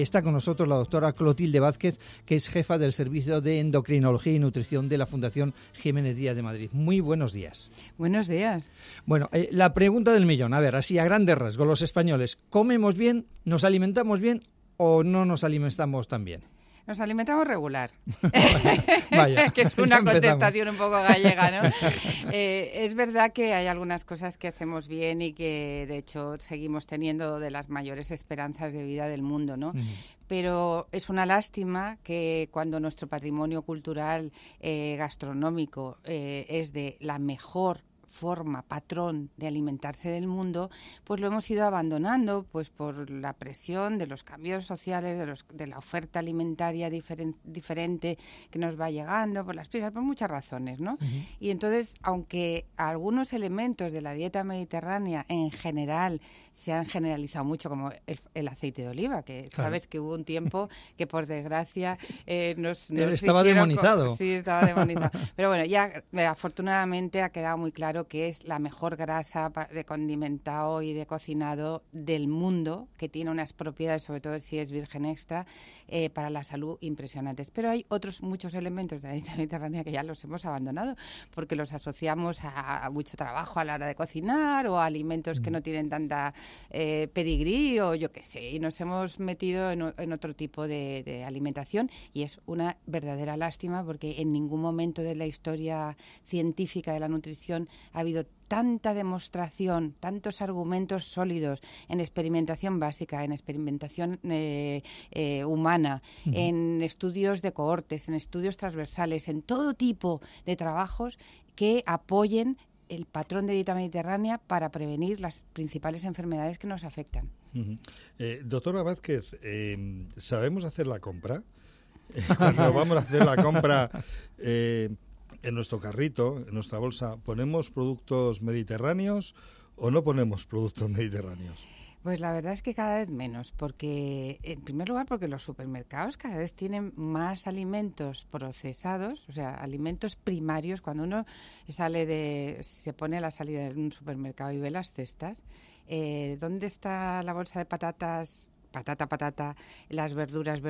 Está con nosotros la doctora Clotilde Vázquez, que es jefa del Servicio de Endocrinología y Nutrición de la Fundación Jiménez Díaz de Madrid. Muy buenos días. Buenos días. Bueno, la pregunta del millón. A ver, así a grandes rasgos, los españoles, ¿comemos bien, nos alimentamos bien o no nos alimentamos tan bien? Nos alimentamos regular. Vaya, que es una contestación un poco gallega, ¿no? Es verdad que hay algunas cosas que hacemos bien y que, de hecho, seguimos teniendo de las mayores esperanzas de vida del mundo, ¿no? Pero es una lástima que cuando nuestro patrimonio cultural gastronómico es de la mejor forma, patrón de alimentarse del mundo, pues lo hemos ido abandonando pues por la presión de los cambios sociales, de la oferta alimentaria diferente que nos va llegando, por las prisas, por muchas razones, ¿no? Y entonces, aunque algunos elementos de la dieta mediterránea en general se han generalizado mucho, como el aceite de oliva, que claro, sabes que hubo un tiempo que por desgracia nos estaba demonizado. Sí, estaba demonizado. Pero bueno, ya afortunadamente ha quedado muy claro que es la mejor grasa de condimentado y de cocinado del mundo, que tiene unas propiedades, sobre todo si es virgen extra, para la salud impresionantes. Pero hay otros muchos elementos de la dieta mediterránea que ya los hemos abandonado, porque los asociamos a mucho trabajo a la hora de cocinar o a alimentos que no tienen tanta pedigrí o yo qué sé, y nos hemos metido en otro tipo de alimentación, y es una verdadera lástima porque en ningún momento de la historia científica de la nutrición ha habido tanta demostración, tantos argumentos sólidos en experimentación básica, en experimentación humana, en estudios de cohortes, en estudios transversales, en todo tipo de trabajos que apoyen el patrón de dieta mediterránea para prevenir las principales enfermedades que nos afectan. Doctora Vázquez, ¿sabemos hacer la compra? Cuando vamos a hacer la compra en nuestro carrito, en nuestra bolsa, ¿ponemos productos mediterráneos o no ponemos productos mediterráneos? Pues la verdad es que cada vez menos, porque en primer lugar porque los supermercados cada vez tienen más alimentos procesados, o sea, alimentos primarios. Cuando uno se pone a la salida de un supermercado y ve las cestas, ¿dónde está la bolsa de patatas? Patata, las verduras,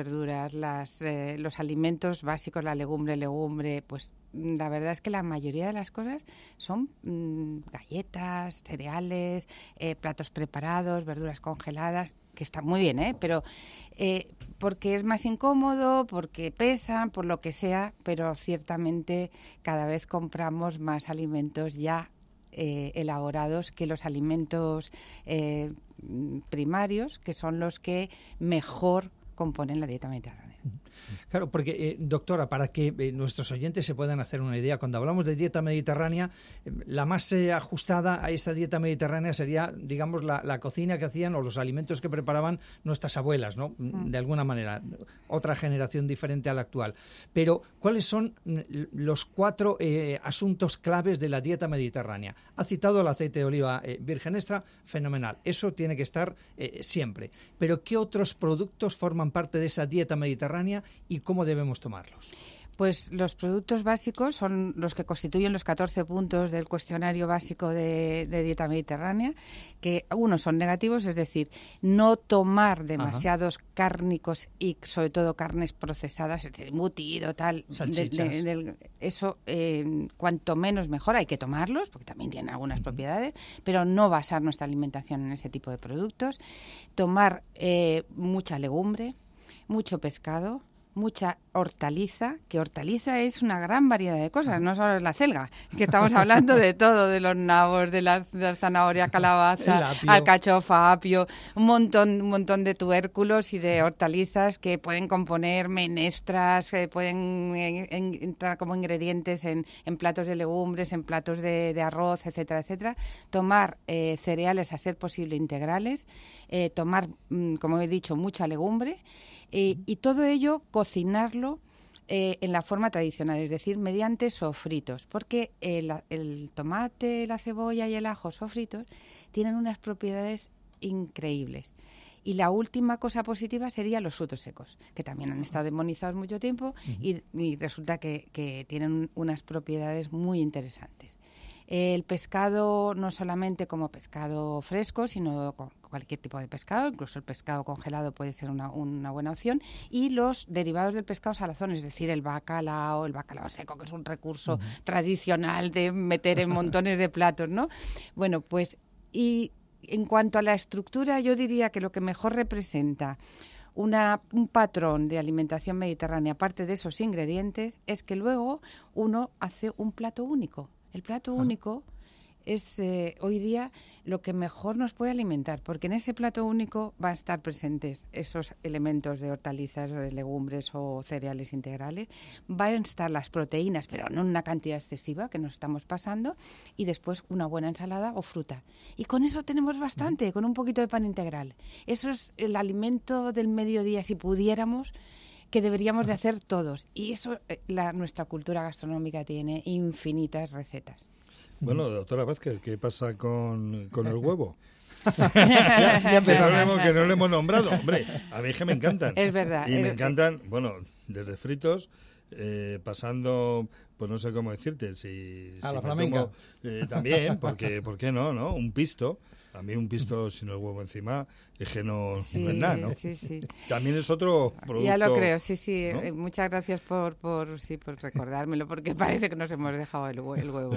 los alimentos básicos, la legumbre, pues la verdad es que la mayoría de las cosas son galletas, cereales, platos preparados, verduras congeladas, que están muy bien, pero porque es más incómodo, porque pesan, por lo que sea, pero ciertamente cada vez compramos más alimentos ya elaborados que los alimentos primarios, que son los que mejor componen la dieta mediterránea. Claro, porque, doctora, para que nuestros oyentes se puedan hacer una idea, cuando hablamos de dieta mediterránea, la más ajustada a esa dieta mediterránea sería, digamos, la cocina que hacían o los alimentos que preparaban nuestras abuelas, ¿no? De alguna manera, otra generación diferente a la actual. Pero, ¿cuáles son los 4 asuntos claves de la dieta mediterránea? Ha citado el aceite de oliva virgen extra, fenomenal. Eso tiene que estar siempre. Pero, ¿qué otros productos forman parte de esa dieta mediterránea y cómo debemos tomarlos? Pues los productos básicos son los que constituyen los 14 puntos del cuestionario básico de dieta mediterránea, que unos son negativos, es decir, no tomar demasiados cárnicos y sobre todo carnes procesadas, es decir, embutido, tal. Salchichas. Eso, cuanto menos mejor, hay que tomarlos, porque también tienen algunas propiedades, pero no basar nuestra alimentación en ese tipo de productos. Tomar mucha legumbre, mucho pescado, mucha hortaliza, que hortaliza es una gran variedad de cosas, no solo es la selga, que estamos hablando de todo, de los nabos, de la zanahoria, calabaza, alcachofa, apio, un montón de tubérculos y de hortalizas que pueden componer menestras, que pueden entrar como ingredientes en platos de legumbres, en platos de arroz, etcétera, etcétera. Tomar cereales a ser posible integrales, tomar, como he dicho, mucha legumbre, y todo ello cocinarlo en la forma tradicional, es decir, mediante sofritos, porque el tomate, la cebolla y el ajo sofritos tienen unas propiedades increíbles. Y la última cosa positiva sería los frutos secos, que también han estado demonizados mucho tiempo y resulta que tienen unas propiedades muy interesantes. El pescado, no solamente como pescado fresco, sino con cualquier tipo de pescado, incluso el pescado congelado puede ser una buena opción, y los derivados del pescado salazón, es decir, el bacalao seco, que es un recurso tradicional de meter en montones de platos, ¿no? Bueno, pues, y en cuanto a la estructura, yo diría que lo que mejor representa un patrón de alimentación mediterránea, aparte de esos ingredientes, es que luego uno hace un plato único. El plato único es hoy día lo que mejor nos puede alimentar, porque en ese plato único van a estar presentes esos elementos de hortalizas, legumbres o cereales integrales, van a estar las proteínas, pero no en una cantidad excesiva que nos estamos pasando, y después una buena ensalada o fruta. Y con eso tenemos bastante, con un poquito de pan integral. Eso es el alimento del mediodía, si pudiéramos, que deberíamos de hacer todos. Y eso, nuestra cultura gastronómica tiene infinitas recetas. Bueno, doctora Vázquez, ¿qué pasa con el huevo? Ya que no le hemos nombrado. Hombre, a mí es que me encantan. Es verdad. Y me encantan, bueno, desde fritos, pasando, pues no sé cómo decirte, si a la me flamenca. tomo, también, porque, ¿por qué no? Un pisto. A mí un pisto sin el huevo encima es que no es nada, ¿no? Sí, sí. También es otro producto. Ya lo creo, sí. ¿no? Muchas gracias por recordármelo, porque parece que nos hemos dejado el huevo.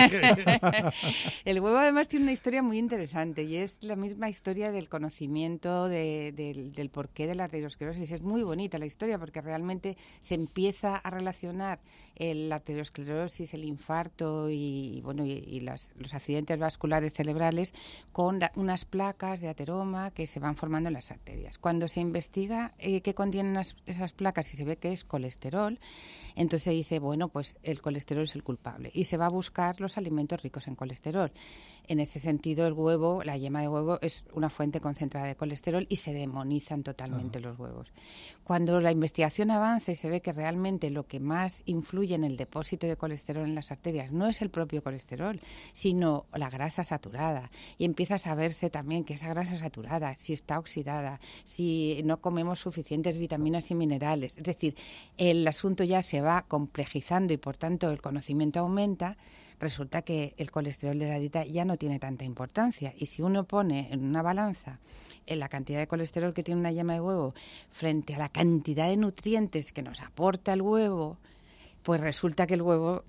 El huevo además tiene una historia muy interesante y es la misma historia del conocimiento del porqué de la arteriosclerosis. Es muy bonita la historia porque realmente se empieza a relacionar la arteriosclerosis, el infarto y los accidentes vasculares cerebrales con unas placas de ateroma que se van formando en las arterias. Cuando se investiga qué contienen esas placas y se ve que es colesterol, entonces se dice, bueno, pues el colesterol es el culpable y se va a buscar los alimentos ricos en colesterol. En ese sentido, el huevo, la yema de huevo, es una fuente concentrada de colesterol y se demonizan totalmente los huevos. Cuando la investigación avanza y se ve que realmente lo que más influye en el depósito de colesterol en las arterias no es el propio colesterol, sino la grasa saturada, y empieza a saberse también que esa grasa saturada, si está oxidada, si no comemos suficientes vitaminas y minerales, es decir, el asunto ya se va complejizando y por tanto el conocimiento aumenta, resulta que el colesterol de la dieta ya no tiene tanta importancia. Y si uno pone en una balanza la cantidad de colesterol que tiene una yema de huevo frente a la cantidad de nutrientes que nos aporta el huevo, pues resulta que el huevo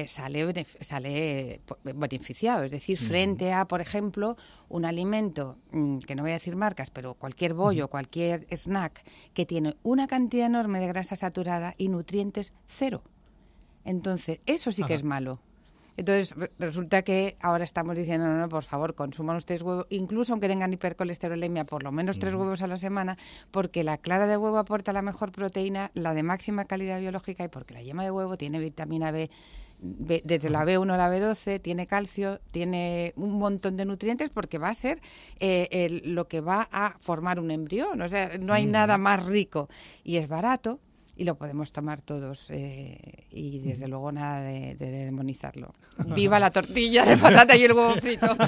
sale beneficiado. Es decir, frente a, por ejemplo, un alimento, que no voy a decir marcas, pero cualquier bollo, cualquier snack, que tiene una cantidad enorme de grasa saturada y nutrientes cero. Entonces, eso sí que es malo. Entonces, resulta que ahora estamos diciendo, no, por favor, consuman ustedes huevo, incluso aunque tengan hipercolesterolemia, por lo menos 3 huevos a la semana, porque la clara de huevo aporta la mejor proteína, la de máxima calidad biológica, y porque la yema de huevo tiene vitamina B, desde la B1 a la B12, tiene calcio, tiene un montón de nutrientes, porque va a ser lo que va a formar un embrión. O sea, no hay nada más rico y es barato. Y lo podemos tomar todos y desde luego nada de demonizarlo. ¡Viva la tortilla de patata y el huevo frito!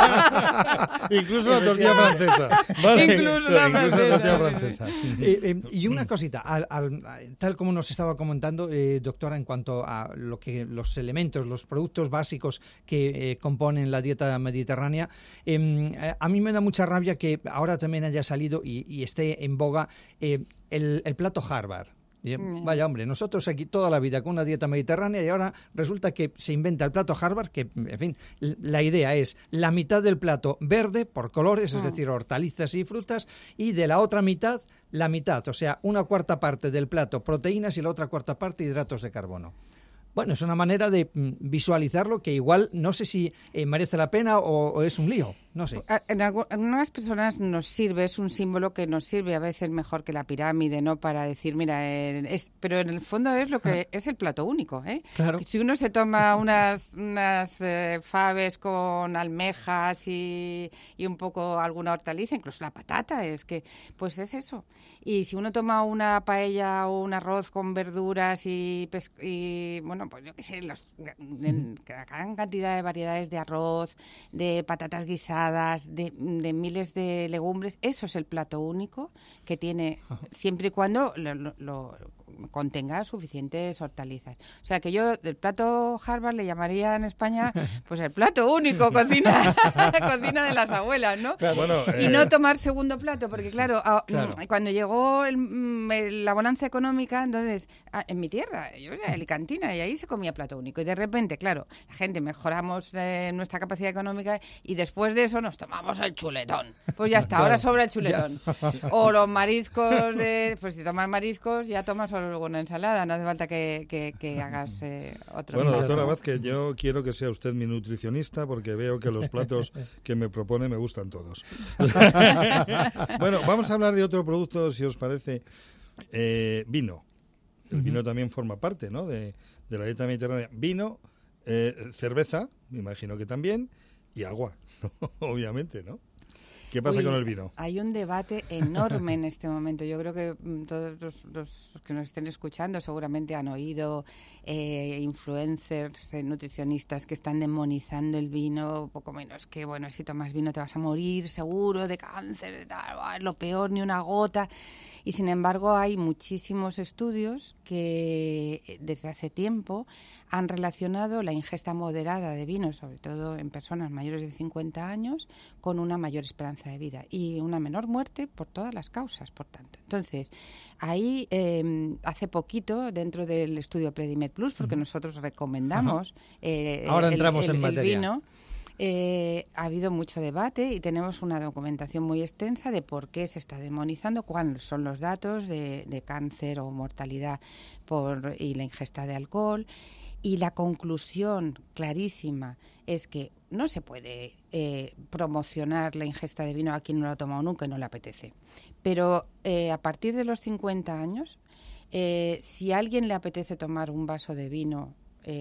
Incluso la tortilla francesa. ¿Vale? Incluso la tortilla francesa. Y una cosita, tal como nos estaba comentando, doctora, en cuanto a los elementos, los productos básicos que componen la dieta mediterránea, a mí me da mucha rabia que ahora también haya salido y esté en boga el plato Harvard. Vaya hombre, nosotros aquí toda la vida con una dieta mediterránea y ahora resulta que se inventa el plato Harvard, que en fin, la idea es la mitad del plato verde por colores, es decir, hortalizas y frutas, y de la otra mitad, la mitad, o sea, una cuarta parte del plato proteínas y la otra cuarta parte hidratos de carbono. Bueno, es una manera de visualizarlo que igual no sé si merece la pena o es un lío, no sé. En algunas personas nos sirve, es un símbolo que nos sirve a veces mejor que la pirámide, ¿no? Para decir, mira, pero en el fondo es lo que es el plato único, ¿eh? Claro. Si uno se toma unas faves con almejas y un poco alguna hortaliza, incluso la patata, pues es eso. Y si uno toma una paella o un arroz con verduras y bueno, pues yo qué sé, gran cantidad de variedades de arroz, de patatas guisadas, de miles de legumbres, eso es el plato único que tiene, siempre y cuando contenga suficientes hortalizas. O sea que yo del plato Harvard le llamaría en España pues el plato único, cocina de las abuelas, ¿no? Claro. Bueno, y no tomar segundo plato, porque claro. Cuando llegó la bonanza económica, entonces en mi tierra, yo era alicantina, y ahí se comía plato único. Y de repente, claro, la gente mejoramos nuestra capacidad económica y después de eso nos tomamos el chuletón. Pues ya está, ahora sobra el chuletón. O los mariscos, pues si tomas mariscos ya tomas solo luego una ensalada, no hace falta que hagas otro. Bueno, plato. doctora Vázquez, yo quiero que sea usted mi nutricionista porque veo que los platos que me propone me gustan todos. Bueno, vamos a hablar de otro producto, si os parece, vino. El vino también forma parte, ¿no?, de la dieta mediterránea. Vino, cerveza, me imagino que también, y agua, obviamente, ¿no? ¿Qué pasa con el vino? Hay un debate enorme en este momento. Yo creo que todos los que nos estén escuchando seguramente han oído influencers, nutricionistas que están demonizando el vino, poco menos que, bueno, si tomas vino te vas a morir seguro de cáncer, de tal, es lo peor, ni una gota. Y sin embargo hay muchísimos estudios que desde hace tiempo han relacionado la ingesta moderada de vino, sobre todo en personas mayores de 50 años, con una mayor esperanza de vida y una menor muerte por todas las causas, por tanto. Entonces, ahí hace poquito, dentro del estudio Predimed Plus, porque nosotros recomendamos ahora entramos en el materia. vino, ha habido mucho debate y tenemos una documentación muy extensa de por qué se está demonizando, cuáles son los datos de cáncer o mortalidad y la ingesta de alcohol. Y la conclusión clarísima es que no se puede promocionar la ingesta de vino a quien no lo ha tomado nunca y no le apetece. Pero a partir de los 50 años, si a alguien le apetece tomar un vaso de vino,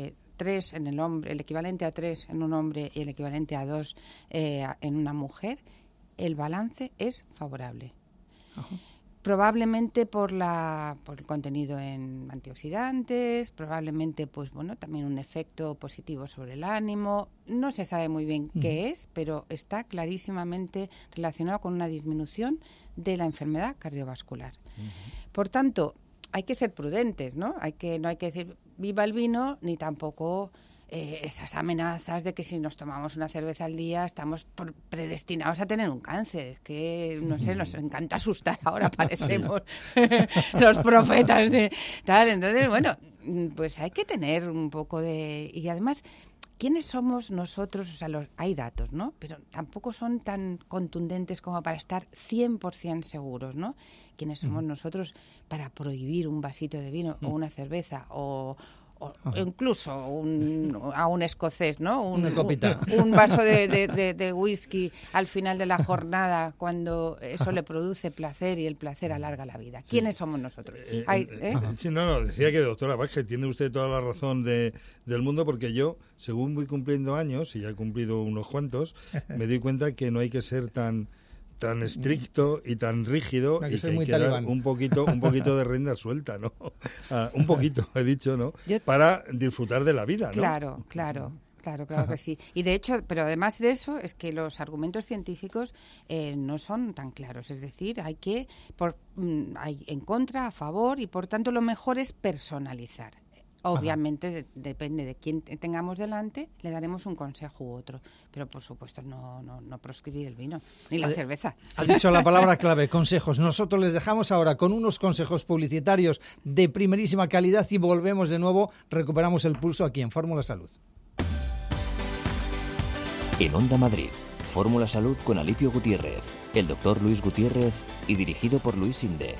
3 en el hombre, el equivalente a 3 en un hombre y el equivalente a 2 en una mujer, el balance es favorable. Ajá. Probablemente por el contenido en antioxidantes, probablemente pues bueno, también un efecto positivo sobre el ánimo. No se sabe muy bien qué es, pero está clarísimamente relacionado con una disminución de la enfermedad cardiovascular. Por tanto, hay que ser prudentes, ¿no? No hay que decir viva el vino, ni tampoco esas amenazas de que si nos tomamos una cerveza al día estamos predestinados a tener un cáncer. Es que, no sé, nos encanta asustar. Ahora parecemos los profetas de tal. Entonces, bueno, pues hay que tener un poco de... Y además, ¿quiénes somos nosotros? O sea, hay datos, ¿no? Pero tampoco son tan contundentes como para estar 100% seguros, ¿no? ¿Quiénes somos nosotros para prohibir un vasito de vino o una cerveza o incluso a un escocés, ¿no? Una copita. Un vaso de whisky al final de la jornada cuando eso le produce placer y el placer alarga la vida. ¿Quiénes somos nosotros? Sí, no, decía que, doctora Vázquez, tiene usted toda la razón del mundo, porque yo, según voy cumpliendo años, y ya he cumplido unos cuantos, me doy cuenta que no hay que ser tan estricto y tan rígido, y que hay que dar un poquito de rienda suelta, ¿no? Un poquito, he dicho, ¿no? Para disfrutar de la vida, ¿no? Claro que sí. Y de hecho, pero además de eso, es que los argumentos científicos no son tan claros. Es decir, hay en contra, a favor, y por tanto lo mejor es personalizar. Obviamente depende de quién tengamos delante, le daremos un consejo u otro, pero por supuesto no proscribir el vino ni la cerveza. Ha dicho la palabra clave, consejos. Nosotros les dejamos ahora con unos consejos publicitarios de primerísima calidad y volvemos de nuevo, recuperamos el pulso aquí en Fórmula Salud. En Onda Madrid, Fórmula Salud con Alipio Gutiérrez, el doctor Luis Gutiérrez y dirigido por Luis Sinde.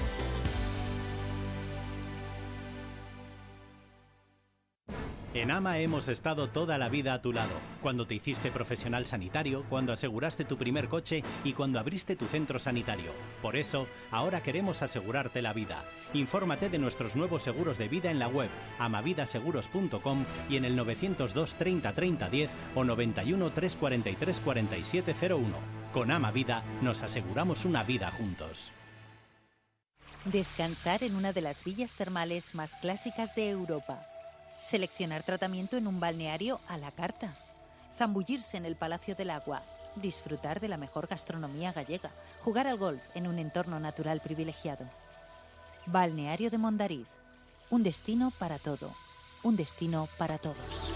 En AMA hemos estado toda la vida a tu lado, cuando te hiciste profesional sanitario, cuando aseguraste tu primer coche y cuando abriste tu centro sanitario. Por eso, ahora queremos asegurarte la vida. Infórmate de nuestros nuevos seguros de vida en la web amavidaseguros.com y en el 902 30 30 10 o 91 343 4701. Con AMA Vida nos aseguramos una vida juntos. Descansar en una de las villas termales más clásicas de Europa. Seleccionar tratamiento en un balneario a la carta. Zambullirse en el Palacio del Agua. Disfrutar de la mejor gastronomía gallega. Jugar al golf en un entorno natural privilegiado. Balneario de Mondariz. Un destino para todo. Un destino para todos.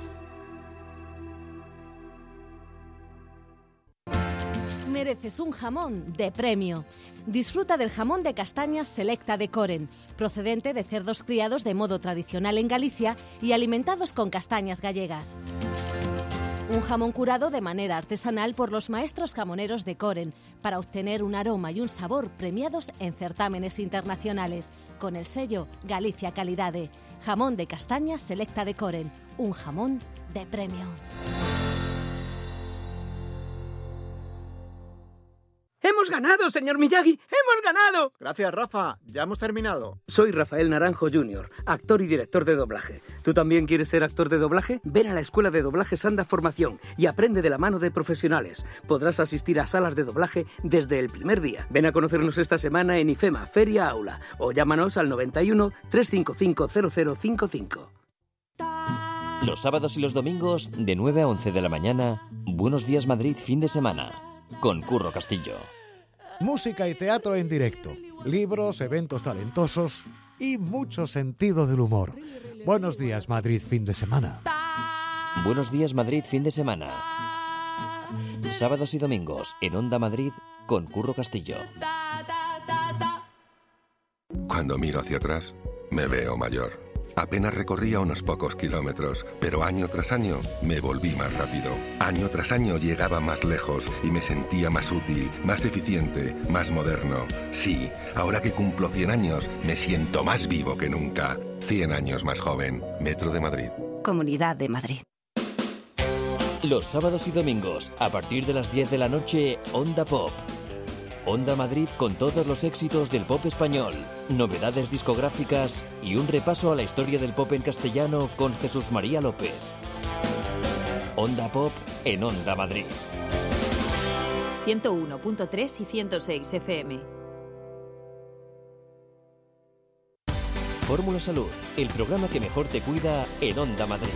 Mereces un jamón de premio. Disfruta del jamón de castañas Selecta de Coren, procedente de cerdos criados de modo tradicional en Galicia y alimentados con castañas gallegas. Un jamón curado de manera artesanal por los maestros jamoneros de Coren para obtener un aroma y un sabor premiados en certámenes internacionales, con el sello Galicia Calidade. Jamón de castañas Selecta de Coren, un jamón de premio. ¡Hemos ganado, señor Miyagi! ¡Hemos ganado! Gracias, Rafa. Ya hemos terminado. Soy Rafael Naranjo Jr., actor y director de doblaje. ¿Tú también quieres ser actor de doblaje? Ven a la Escuela de Doblaje Sanda Formación y aprende de la mano de profesionales. Podrás asistir a salas de doblaje desde el primer día. Ven a conocernos esta semana en IFEMA, Feria Aula, o llámanos al 91 355 0055. Los sábados y los domingos, de 9 a 11 de la mañana, Buenos Días Madrid fin de semana, con Curro Castillo. Música y teatro en directo, libros, eventos talentosos y mucho sentido del humor. Buenos Días Madrid fin de semana. Buenos Días Madrid fin de semana. Sábados y domingos en Onda Madrid con Curro Castillo. Cuando miro hacia atrás, me veo mayor. Apenas recorría unos pocos kilómetros, pero año tras año me volví más rápido. Año tras año llegaba más lejos y me sentía más útil, más eficiente, más moderno. Sí, ahora que cumplo 100 años, me siento más vivo que nunca. 100 años más joven. Metro de Madrid. Comunidad de Madrid. Los sábados y domingos, a partir de las 10 de la noche, Onda Pop. Onda Madrid con todos los éxitos del pop español, novedades discográficas y un repaso a la historia del pop en castellano con Jesús María López. Onda Pop en Onda Madrid. 101.3 y 106 FM. Fórmula Salud, el programa que mejor te cuida en Onda Madrid.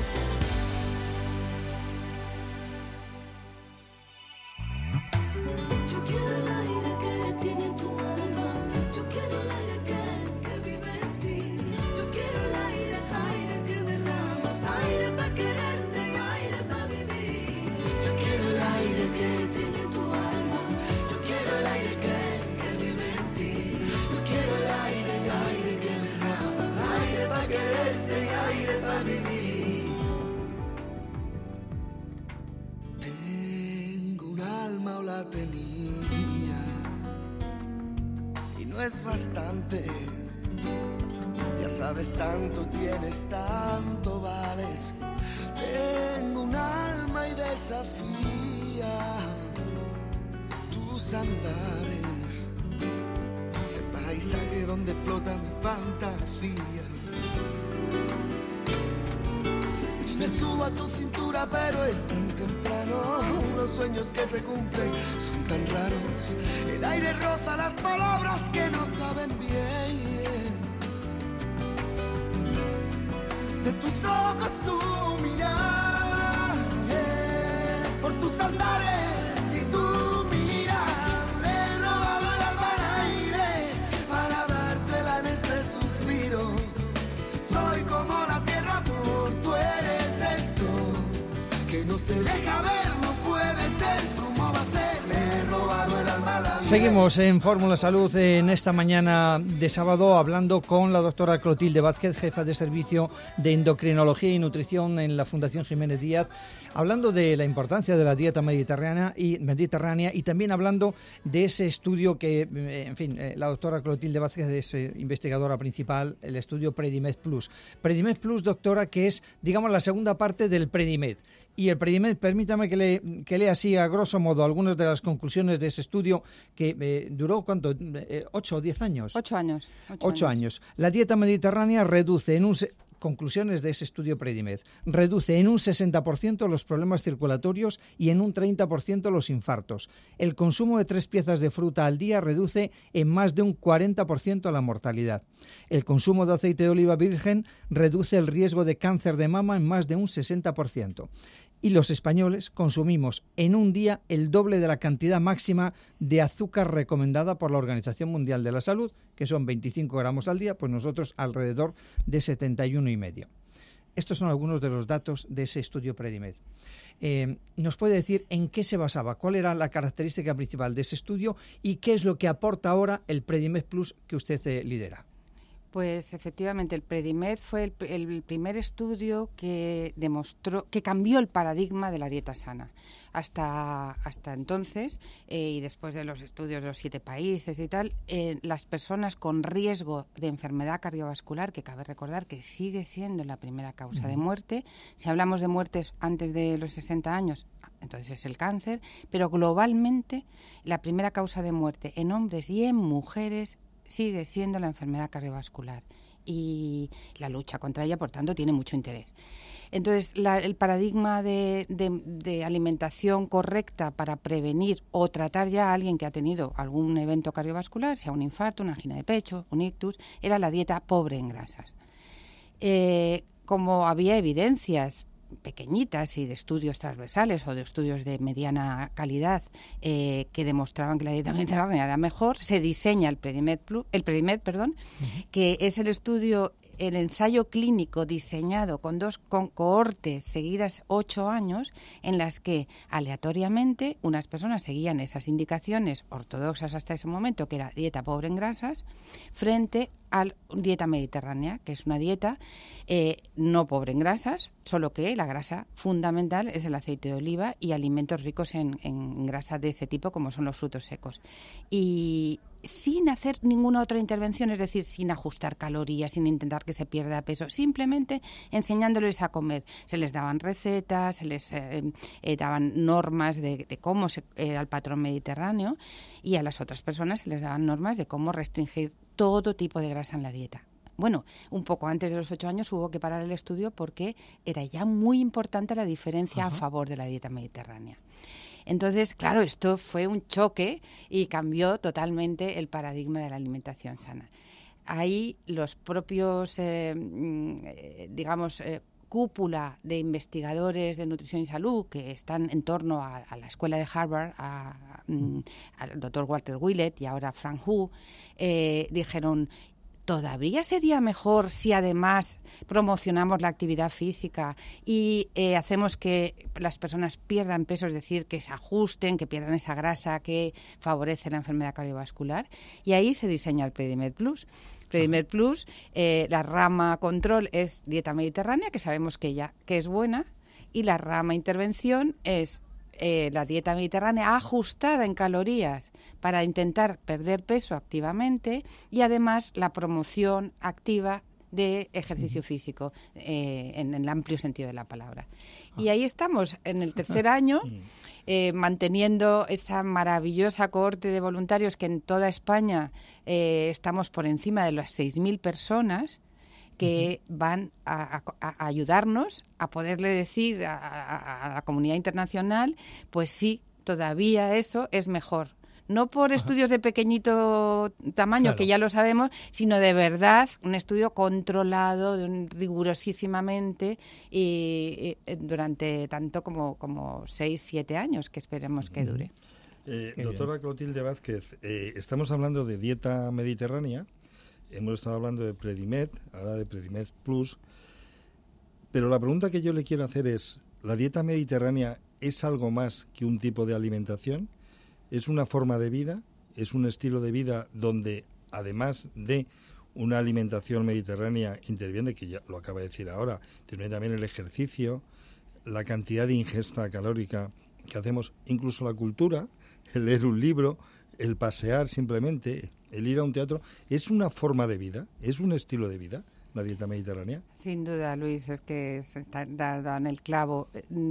Tengo un alma o la tenía y no es bastante. Ya sabes, tanto tienes, tanto vales. Tengo un alma y desafía tus andares. Ese paisaje donde flota mi fantasía. Me subo a tu cintura, pero es tan temprano. Los sueños que se cumplen son tan raros. El aire roza las palabras que no saben bien. De tus ojos tu mirar, por tus andares y tu mirar. Le he robado el alma al aire para dártela en este suspiro. Soy como la tierra, por tú eres el sol, que no se deja ver, no puede ser, ¿cómo va a ser? Le he robado el alma al aire. Seguimos en Fórmula Salud en esta mañana de sábado hablando con la doctora Clotilde Vázquez, jefa de servicio de endocrinología y nutrición en la Fundación Jiménez Díaz, hablando de la importancia de la dieta mediterránea y también hablando de ese estudio que, en fin, la doctora Clotilde Vázquez es investigadora principal, el estudio Predimed Plus. Predimed Plus, doctora, que es, digamos, la segunda parte del Predimed. Y el Predimed, permítame que lea así a grosso modo algunas de las conclusiones de ese estudio que duró, ¿cuánto? ¿8 o 10 años? 8 años. 8 años. La dieta mediterránea reduce en un... Conclusiones de ese estudio Predimed. Reduce en un 60% los problemas circulatorios y en un 30% los infartos. El consumo de 3 piezas de fruta al día reduce en más de un 40% la mortalidad. El consumo de aceite de oliva virgen reduce el riesgo de cáncer de mama en más de un 60%. Y los españoles consumimos en un día el doble de la cantidad máxima de azúcar recomendada por la Organización Mundial de la Salud, que son 25 gramos al día, pues nosotros alrededor de 71,5. Estos son algunos de los datos de ese estudio Predimed. ¿Nos puede decir en qué se basaba? ¿Cuál era la característica principal de ese estudio? ¿Y qué es lo que aporta ahora el Predimed Plus que usted lidera? Pues efectivamente el Predimed fue el primer estudio que demostró, que cambió el paradigma de la dieta sana. Hasta entonces, y después de los estudios de los 7 países y tal, las personas con riesgo de enfermedad cardiovascular, que cabe recordar que sigue siendo la primera causa de muerte, si hablamos de muertes antes de los 60 años, entonces es el cáncer, pero globalmente la primera causa de muerte en hombres y en mujeres sigue siendo la enfermedad cardiovascular y la lucha contra ella, por tanto, tiene mucho interés. Entonces, el paradigma de alimentación correcta para prevenir o tratar ya a alguien que ha tenido algún evento cardiovascular, sea un infarto, una angina de pecho, un ictus, era la dieta pobre en grasas. Como había evidencias pequeñitas y de estudios transversales o de estudios de mediana calidad que demostraban que la dieta mediterránea era mejor, se diseña el Predimed, que es el ensayo clínico diseñado con cohortes seguidas 8 años, en las que aleatoriamente unas personas seguían esas indicaciones ortodoxas hasta ese momento, que era dieta pobre en grasas, frente a dieta mediterránea, que es una dieta no pobre en grasas, solo que la grasa fundamental es el aceite de oliva y alimentos ricos en grasa de ese tipo, como son los frutos secos. Y sin hacer ninguna otra intervención, es decir, sin ajustar calorías, sin intentar que se pierda peso, simplemente enseñándoles a comer. Se les daban recetas, se les daban normas de cómo era el patrón mediterráneo, y a las otras personas se les daban normas de cómo restringir todo tipo de grasa en la dieta. Bueno, un poco antes de los 8 años hubo que parar el estudio porque era ya muy importante la diferencia a favor de la dieta mediterránea. Entonces, claro, esto fue un choque y cambió totalmente el paradigma de la alimentación sana. Ahí los propios, cúpula de investigadores de nutrición y salud que están en torno a la escuela de Harvard, al doctor Walter Willett y ahora Frank Hu, dijeron: ¿todavía sería mejor si además promocionamos la actividad física y hacemos que las personas pierdan peso, es decir, que se ajusten, que pierdan esa grasa que favorece la enfermedad cardiovascular? Y ahí se diseña el Predimed Plus. Predimed Plus, la rama control es dieta mediterránea, que sabemos que es buena, y la rama intervención es la dieta mediterránea ajustada en calorías para intentar perder peso activamente, y además la promoción activa de ejercicio físico en el amplio sentido de la palabra. Y ahí estamos en el 3er año manteniendo esa maravillosa cohorte de voluntarios que en toda España estamos por encima de las 6.000 personas que van a ayudarnos a poderle decir a la comunidad internacional, pues sí, todavía eso es mejor. No por estudios de pequeñito tamaño, claro, que ya lo sabemos, sino de verdad un estudio controlado rigurosísimamente y durante tanto como 6-7 años, que esperemos que dure. Doctora Clotilde Vázquez, estamos hablando de dieta mediterránea, hemos estado hablando de Predimed, ahora de Predimed Plus, pero la pregunta que yo le quiero hacer es, ¿la dieta mediterránea es algo más que un tipo de alimentación? ¿Es una forma de vida? ¿Es un estilo de vida donde, además de una alimentación mediterránea, interviene, que ya lo acaba de decir ahora, interviene también el ejercicio, la cantidad de ingesta calórica que hacemos, incluso la cultura, el leer un libro, el pasear simplemente, el ir a un teatro? ¿Es una forma de vida? ¿Es un estilo de vida la dieta mediterránea? Sin duda, Luis, es que se está dando en el clavo.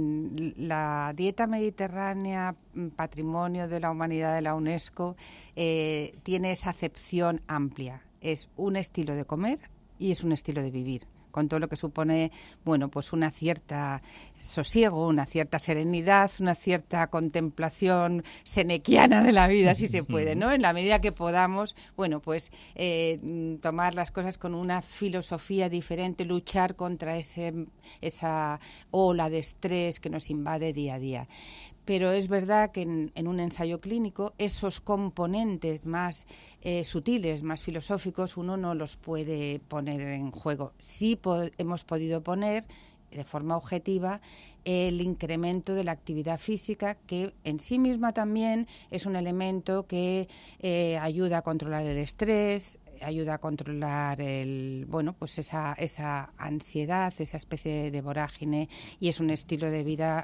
La dieta mediterránea, patrimonio de la humanidad de la UNESCO, tiene esa acepción amplia. Es un estilo de comer y es un estilo de vivir. con todo lo que supone, bueno, pues una cierta sosiego, una cierta serenidad, una cierta contemplación senequiana de la vida, si se puede, ¿no? En la medida que podamos, bueno, pues tomar las cosas con una filosofía diferente, luchar contra esa ola de estrés que nos invade día a día. Pero es verdad que en un ensayo clínico esos componentes más sutiles, más filosóficos, uno no los puede poner en juego. Sí hemos podido poner de forma objetiva el incremento de la actividad física, que en sí misma también es un elemento que ayuda a controlar el estrés, ayuda a controlar esa ansiedad, esa especie de vorágine, y es un estilo de vida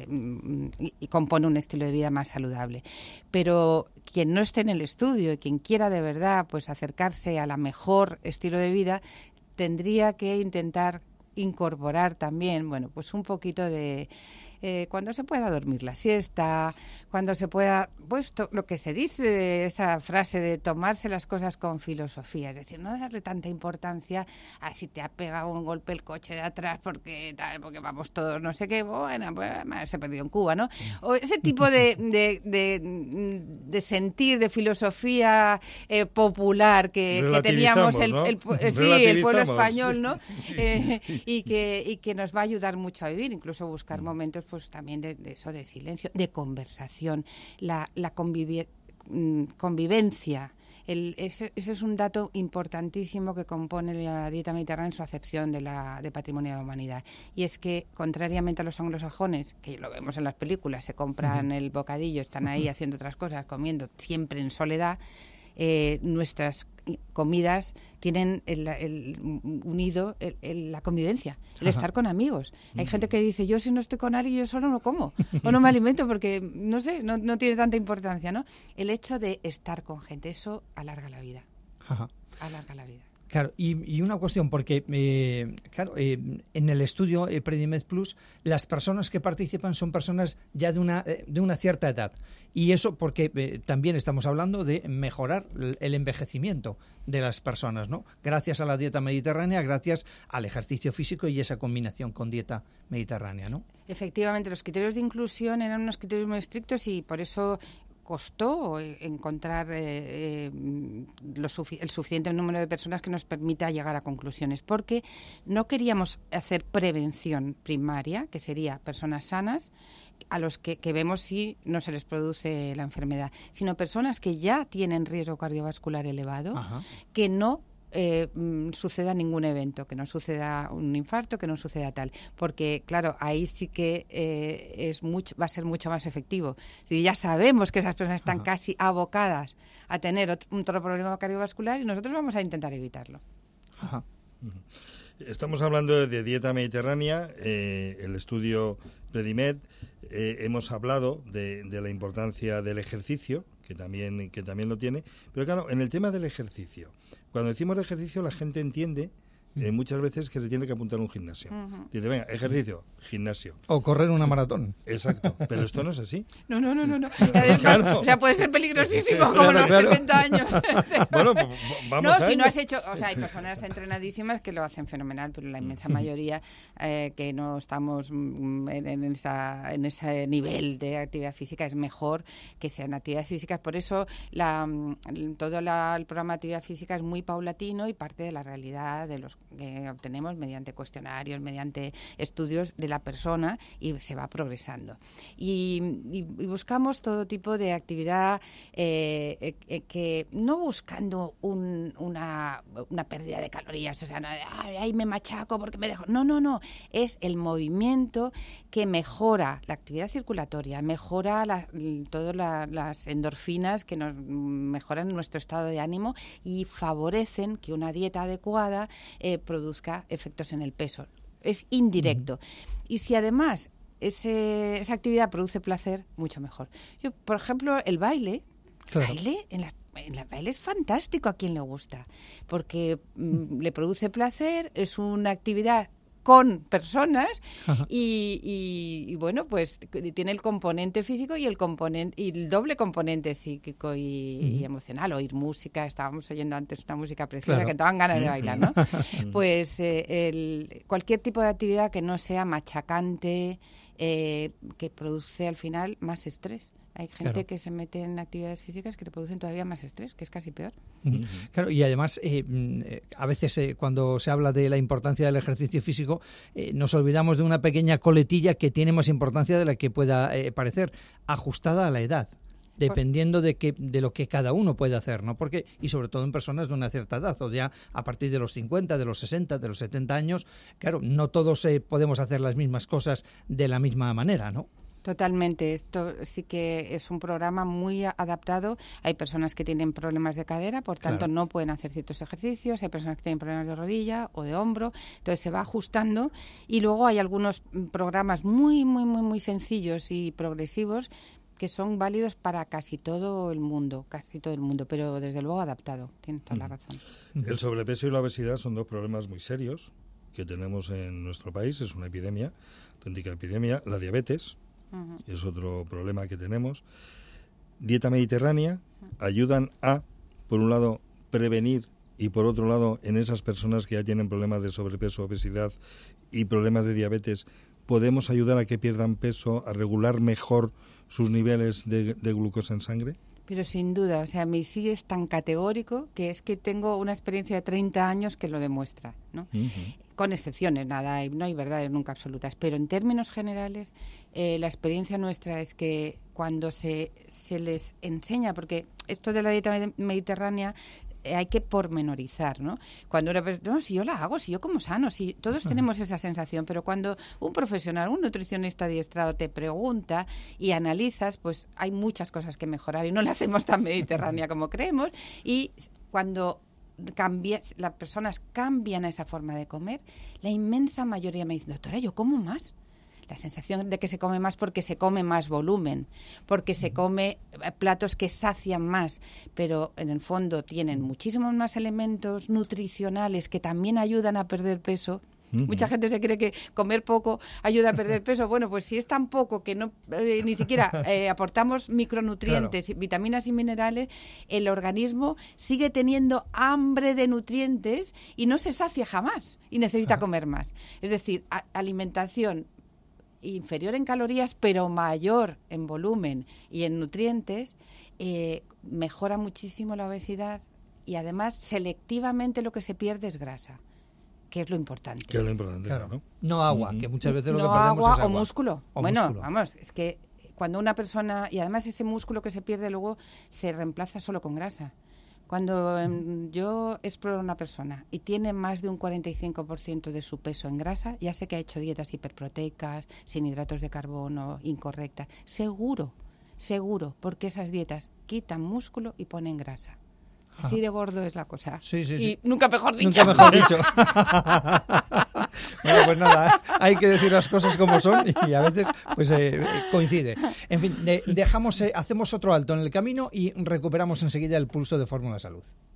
y compone un estilo de vida más saludable. Pero quien no esté en el estudio y quien quiera de verdad pues acercarse a la mejor estilo de vida, tendría que intentar incorporar también, bueno, pues un poquito de cuando se pueda dormir la siesta, cuando se pueda, pues lo que se dice, esa frase de tomarse las cosas con filosofía, es decir, no darle tanta importancia a si te ha pegado un golpe el coche de atrás porque vamos todos, no sé qué, bueno, pues se perdió en Cuba, ¿no? O ese tipo de sentir, de filosofía popular que teníamos el pueblo español, ¿no? Y que nos va a ayudar mucho a vivir, incluso buscar momentos pues también de eso, de silencio, de conversación, la convivencia. Ese es un dato importantísimo que compone la dieta mediterránea en su acepción de patrimonio de la humanidad. Y es que, contrariamente a los anglosajones, que lo vemos en las películas, se compran el bocadillo, están ahí haciendo otras cosas, comiendo siempre en soledad, nuestras comidas tienen unido la convivencia, el estar con amigos. Hay gente que dice, yo si no estoy con alguien, yo solo no como o no me alimento porque, no sé, no tiene tanta importancia, ¿no? El hecho de estar con gente, eso alarga la vida. Ajá. Alarga la vida. Claro, y una cuestión, porque en el estudio Predimed Plus, las personas que participan son personas ya de una cierta edad. Y eso porque también estamos hablando de mejorar el envejecimiento de las personas, ¿no? Gracias a la dieta mediterránea, gracias al ejercicio físico y esa combinación con dieta mediterránea, ¿no? Efectivamente, los criterios de inclusión eran unos criterios muy estrictos y por eso costó encontrar el suficiente número de personas que nos permita llegar a conclusiones, porque no queríamos hacer prevención primaria, que sería personas sanas a los que vemos si no se les produce la enfermedad, sino personas que ya tienen riesgo cardiovascular elevado, que no suceda ningún evento, que no suceda un infarto, que no suceda tal, porque claro, ahí sí que va a ser mucho más efectivo. Si ya sabemos que esas personas están casi abocadas a tener otro problema cardiovascular y nosotros vamos a intentar evitarlo. Ajá. Estamos hablando de dieta mediterránea, el estudio Predimed, hemos hablado de la importancia del ejercicio, que también lo tiene, pero claro, en el tema del ejercicio, cuando decimos ejercicio la gente entiende muchas veces que se tiene que apuntar a un gimnasio. Dice, venga, ejercicio, gimnasio. O correr una maratón. Exacto, pero esto no es así. No. Además, claro. O sea, puede ser peligrosísimo como los 60 años. Bueno, pues vamos a si no has hecho, o sea, hay personas entrenadísimas que lo hacen fenomenal, pero la inmensa mayoría que no estamos en ese nivel de actividad física, es mejor que sean actividades físicas. Por eso todo el programa de actividad física es muy paulatino y parte de la realidad de los que obtenemos mediante cuestionarios, mediante estudios de la persona, y se va progresando. Y buscamos todo tipo de actividad que no buscando una pérdida de calorías, o sea, no, ahí me machaco porque me dejo. No, es el movimiento que mejora la actividad circulatoria, mejora todas las endorfinas que nos mejoran nuestro estado de ánimo y favorecen que una dieta adecuada produzca efectos en el peso. Es indirecto. Y si además esa actividad produce placer, mucho mejor. Yo, por ejemplo, el baile, claro. El baile es fantástico a quien le gusta, porque le produce placer, es una actividad con personas y bueno, pues tiene el componente físico y el doble componente psíquico y emocional. Oír música, estábamos oyendo antes una música preciosa que te daban ganas de bailar, ¿no? Pues cualquier tipo de actividad que no sea machacante, que produce al final más estrés. Hay gente que se mete en actividades físicas que le producen todavía más estrés, que es casi peor. Claro, y además, a veces cuando se habla de la importancia del ejercicio físico, nos olvidamos de una pequeña coletilla que tiene más importancia de la que pueda parecer, ajustada a la edad. Dependiendo de lo que cada uno puede hacer, ¿no? Porque, y sobre todo en personas de una cierta edad, o ya a partir de los 50, de los 60, de los 70 años, claro, no todos podemos hacer las mismas cosas de la misma manera, ¿no? Totalmente. Esto sí que es un programa muy adaptado. Hay personas que tienen problemas de cadera, por tanto no pueden hacer ciertos ejercicios. Hay personas que tienen problemas de rodilla o de hombro. Entonces se va ajustando. Y luego hay algunos programas muy, muy, muy, muy sencillos y progresivos que son válidos para casi todo el mundo, pero desde luego adaptado. Tienes toda la razón. El sobrepeso y la obesidad son dos problemas muy serios que tenemos en nuestro país. Es una epidemia, auténtica epidemia. La diabetes es otro problema que tenemos. Dieta mediterránea ayudan a, por un lado, prevenir y por otro lado, en esas personas que ya tienen problemas de sobrepeso, obesidad y problemas de diabetes, podemos ayudar a que pierdan peso, a regular mejor sus niveles de glucosa en sangre. Pero sin duda, o sea, mi sí es tan categórico que es que tengo una experiencia de 30 años que lo demuestra, ¿no? Con excepciones, no hay verdades nunca absolutas, pero en términos generales la experiencia nuestra es que cuando se les enseña, porque esto de la dieta mediterránea hay que pormenorizar, ¿no? Cuando una persona, no, si yo la hago, si yo como sano, si todos tenemos esa sensación, pero cuando un profesional, un nutricionista adiestrado te pregunta y analizas, pues hay muchas cosas que mejorar y no la hacemos tan mediterránea como creemos, y cuando las personas cambian esa forma de comer, la inmensa mayoría me dice, doctora, yo como más. La sensación de que se come más porque se come más volumen, porque se come platos que sacian más, pero en el fondo tienen muchísimos más elementos nutricionales que también ayudan a perder peso. Mucha gente se cree que comer poco ayuda a perder peso. Bueno, pues si es tan poco que no ni siquiera aportamos micronutrientes, vitaminas y minerales, el organismo sigue teniendo hambre de nutrientes y no se sacia jamás y necesita comer más. Es decir, alimentación inferior en calorías, pero mayor en volumen y en nutrientes, mejora muchísimo la obesidad y además selectivamente lo que se pierde es grasa, que es lo importante. Que es lo importante, claro. ¿no? No agua, que muchas veces lo que no perdemos agua es agua. O músculo. O bueno, músculo. Vamos, es que cuando una persona, y además ese músculo que se pierde luego se reemplaza solo con grasa. Cuando yo exploro a una persona y tiene más de un 45% de su peso en grasa, ya sé que ha hecho dietas hiperproteicas, sin hidratos de carbono, incorrectas. Seguro, porque esas dietas quitan músculo y ponen grasa. Así de gordo es la cosa. Sí. Y nunca mejor dicho. Nunca mejor dicho. Bueno, pues nada, hay que decir las cosas como son y a veces pues coincide. En fin, hacemos otro alto en el camino y recuperamos enseguida el pulso de Fórmula Salud.